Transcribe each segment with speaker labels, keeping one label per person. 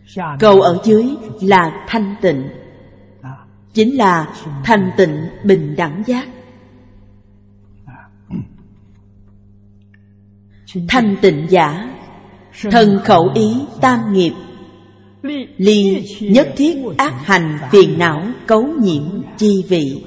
Speaker 1: Câu ở dưới là thanh tịnh, chính là thanh tịnh bình đẳng giác. Thanh tịnh giả, thân khẩu ý tam nghiệp, ly nhất thiết ác hành phiền não cấu nhiễm chi vị.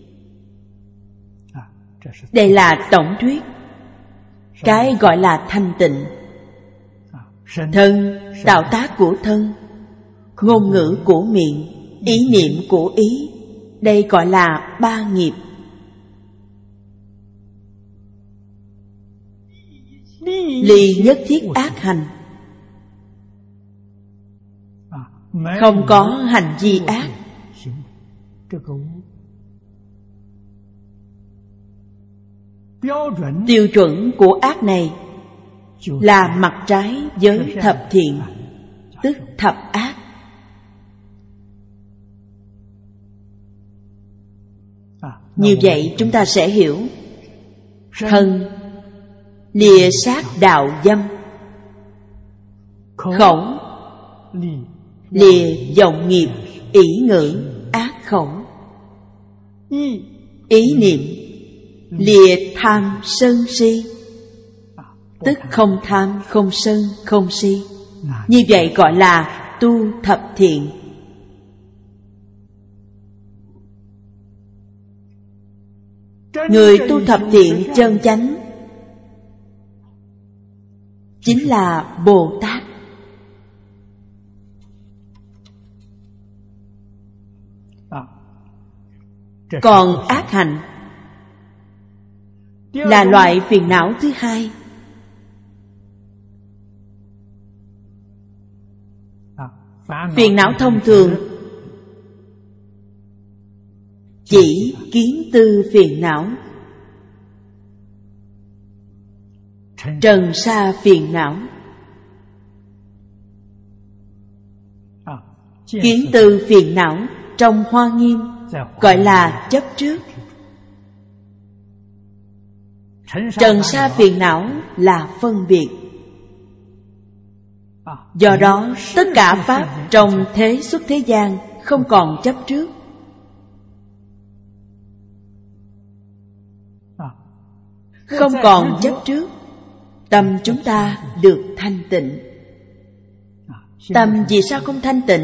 Speaker 1: Đây là tổng thuyết. Cái gọi là thanh tịnh. Thân, tạo tác của thân, ngôn ngữ của miệng, ý niệm của ý, đây gọi là ba nghiệp. Ly nhất thiết ác hành, không có hành vi ác. Tiêu chuẩn của ác này là mặt trái với thập thiện, tức thập ác. Như vậy chúng ta sẽ hiểu thân lìa sát đạo dâm, khẩu lìa vọng nghiệp ỷ ngữ ác khẩu, ý niệm lìa tham sân si, tức không tham, không sân, không si. Như vậy gọi là tu thập thiện. Người tu thập thiện chân chánh chính là Bồ Tát. Còn ác hành là loại phiền não thứ hai. Phiền não thông thường chỉ kiến tư phiền não, trần sa phiền não. Kiến tư phiền não trong Hoa Nghiêm gọi là chấp trước. Trần sa phiền não là phân biệt. Do đó tất cả pháp trong thế xuất thế gian không còn chấp trước. Không còn chấp trước, tâm chúng ta được thanh tịnh. Tâm vì sao không thanh tịnh?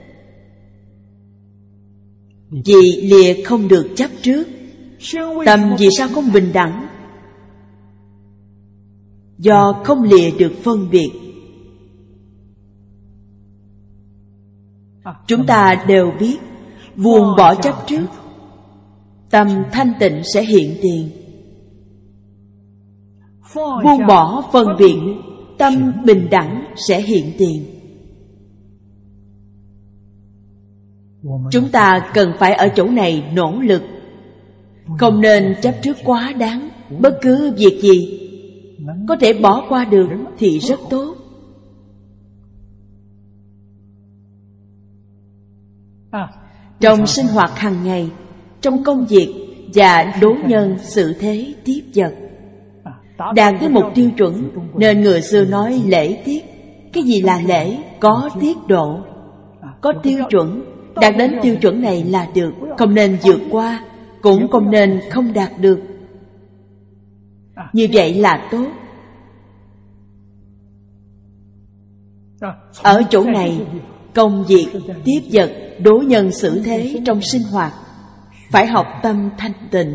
Speaker 1: Vì lìa không được chấp trước. Tâm vì sao không bình đẳng? Do không lìa được phân biệt. Chúng ta đều biết buông bỏ chấp trước, tâm thanh tịnh sẽ hiện tiền. Buông bỏ phân biệt, tâm bình đẳng sẽ hiện tiền. Chúng ta cần phải ở chỗ này nỗ lực, không nên chấp trước quá đáng. Bất cứ việc gì có thể bỏ qua được thì rất tốt. Trong sinh hoạt hàng ngày, trong công việc và đối nhân xử thế tiếp vật, đạt tới một tiêu chuẩn, nên người xưa nói lễ tiết. Cái gì là lễ? Có tiết độ, có tiêu chuẩn. Đạt đến tiêu chuẩn này là được, không nên vượt qua, cũng không nên không đạt được. Như vậy là tốt. Ở chỗ này, công việc, tiếp vật, đối nhân xử thế trong sinh hoạt phải học tâm thanh tịnh,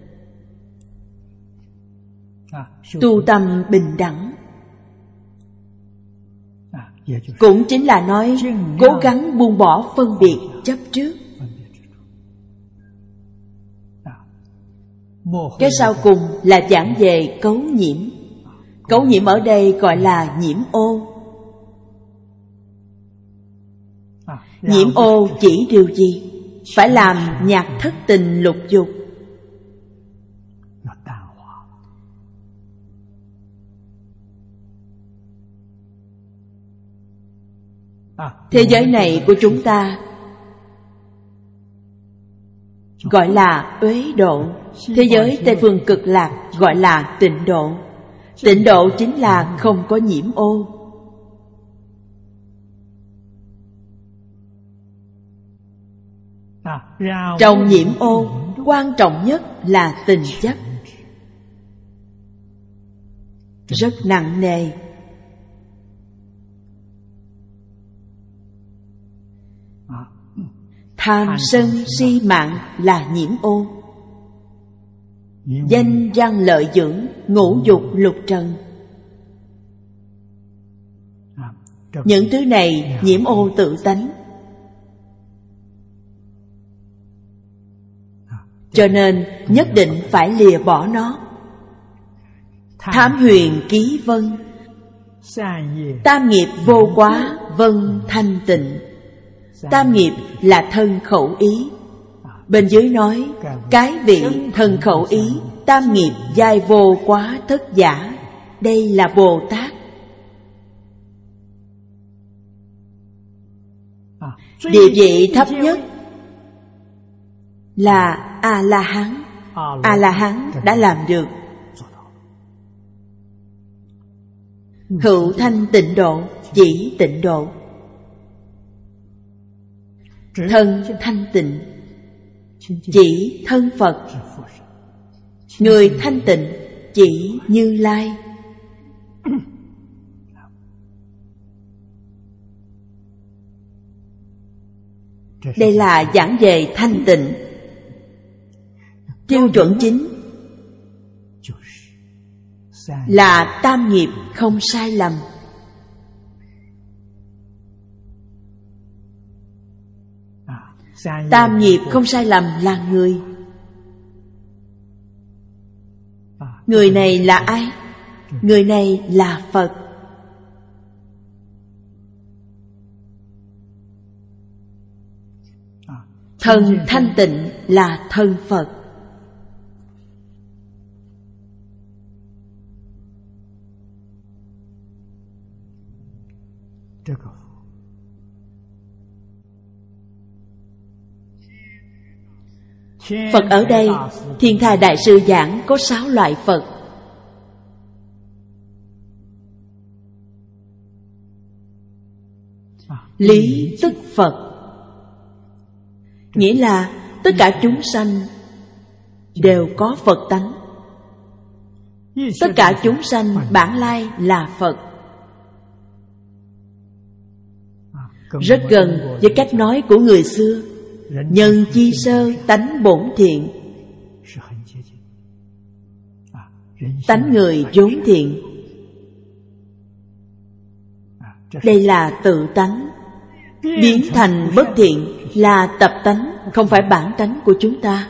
Speaker 1: tu tâm bình đẳng. Cũng chính là nói cố gắng buông bỏ phân biệt chấp trước. Cái sau cùng là giảng về cấu nhiễm. Cấu nhiễm ở đây gọi là nhiễm ô. Nhiễm ô chỉ điều gì? Phải làm nhạt thất tình lục dục. Thế giới này của chúng ta gọi là uế độ. Thế giới Tây Phương Cực Lạc gọi là tịnh độ. Tịnh độ chính là không có nhiễm ô. Trong nhiễm ô, quan trọng nhất là tình chấp, rất nặng nề. Tham sân si mạng là nhiễm ô. Danh văn lợi dưỡng, ngũ dục lục trần, những thứ này nhiễm ô tự tánh. Cho nên nhất định phải lìa bỏ nó. Tham huyền ký vân, tam nghiệp vô quá, vân thanh tịnh. Tam nghiệp là thân khẩu ý. Bên dưới nói cái vị thân khẩu ý, tam nghiệp giai vô quá thất giả. Đây là Bồ Tát. Địa vị thấp nhất là A-la-hán. A-la-hán đã làm được. Hữu thanh tịnh độ, chỉ tịnh độ. Thân thanh tịnh, chỉ thân Phật. Người thanh tịnh, chỉ Như Lai. Đây là giảng về thanh tịnh. Tiêu chuẩn chính là tam nghiệp không sai lầm. Tam nghiệp không sai lầm là người. Người này là ai? Người này là Phật. Thân thanh tịnh là thân Phật. Phật ở đây, Thiên Thai Đại Sư giảng có 6 loại Phật. Lý tức Phật, nghĩa là tất cả chúng sanh đều có Phật tánh. Tất cả chúng sanh bản lai là Phật. Rất gần với cách nói của người xưa: nhân chi sơ, tánh bổn thiện. Tánh người vốn thiện. Đây là tự tánh. Biến thành bất thiện là tập tánh, không phải bản tánh của chúng ta.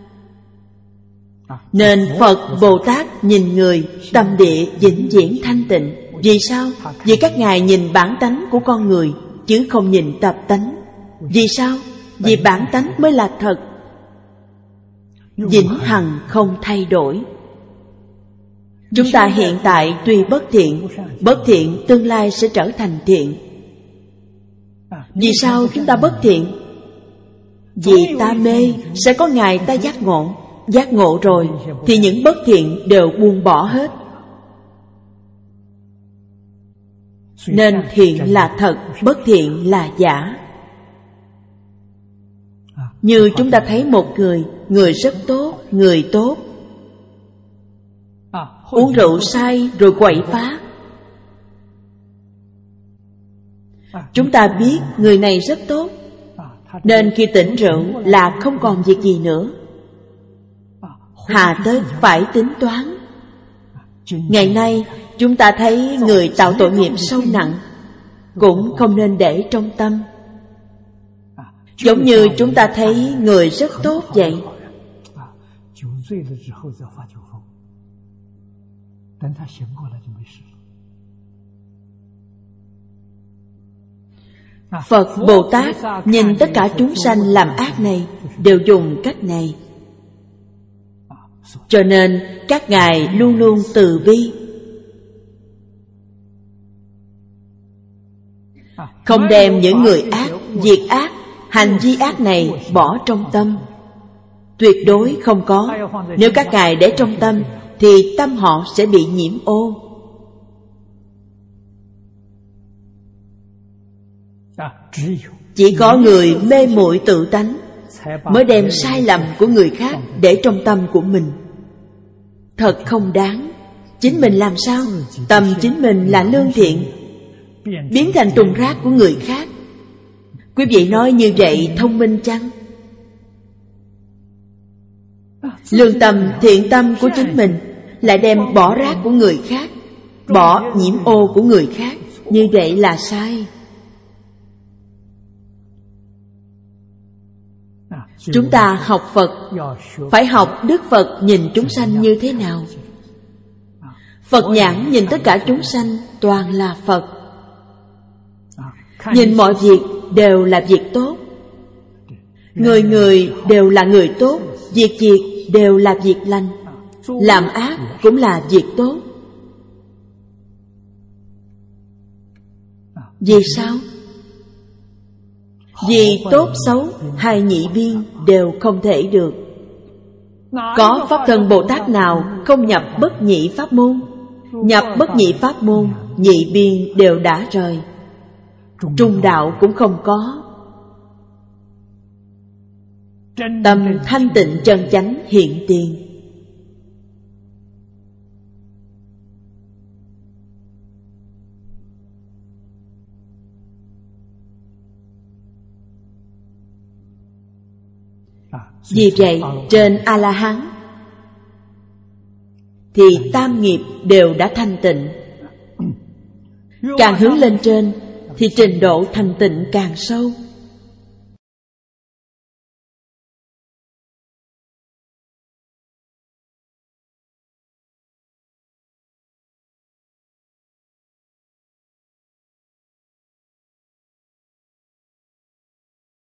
Speaker 1: Nên Phật Bồ Tát nhìn người, tâm địa vĩnh viễn thanh tịnh. Vì sao? Vì các ngài nhìn bản tánh của con người, chứ không nhìn tập tánh. Vì sao? Vì bản tánh mới là thật, vĩnh hằng không thay đổi. Chúng ta hiện tại tuy bất thiện tương lai sẽ trở thành thiện. Vì sao chúng ta bất thiện? Vì ta mê, sẽ có ngày ta giác ngộ. Giác ngộ rồi thì những bất thiện đều buông bỏ hết. Nên thiện là thật, bất thiện là giả. Như chúng ta thấy một người rất tốt, người tốt, uống rượu say rồi quậy phá. Chúng ta biết người này rất tốt, nên khi tỉnh rượu là không còn việc gì nữa. Hà tất phải tính toán. Ngày nay chúng ta thấy người tạo tội nghiệp sâu nặng, cũng không nên để trong tâm. Giống như chúng ta thấy người rất tốt vậy. Phật Bồ Tát nhìn tất cả chúng sanh làm ác này đều dùng cách này. Cho nên các ngài luôn luôn từ bi, không đem những người ác, việc ác, hành vi ác này bỏ trong tâm. Tuyệt đối không có. Nếu các ngài để trong tâm thì tâm họ sẽ bị nhiễm ô. Chỉ có người mê muội tự tánh, mới đem sai lầm của người khác để trong tâm của mình. Thật không đáng. Chính mình làm sao? Tâm chính mình là lương thiện, biến thành thùng rác của người khác. Quý vị nói như vậy thông minh chăng? Lương tâm, thiện tâm của chính mình lại đem bỏ rác của người khác, bỏ nhiễm ô của người khác. Như vậy là sai. Chúng ta học Phật phải học Đức Phật nhìn chúng sanh như thế nào. Phật nhãn nhìn tất cả chúng sanh toàn là Phật. Nhìn mọi việc đều là việc tốt. Người người đều là người tốt. Việc việc đều là việc lành. Làm ác cũng là việc tốt. Vì sao? Vì tốt xấu hai nhị biên đều không thể được. Có Pháp Thân Bồ Tát nào không nhập bất nhị pháp môn? Nhập bất nhị pháp môn, nhị biên đều đã rời. Trung đạo cũng không có. Tâm thanh tịnh chân chánh hiện tiền. Vì vậy trên A-la-hán thì tam nghiệp đều đã thanh tịnh. Càng hướng lên trên thì trình độ thanh tịnh càng sâu.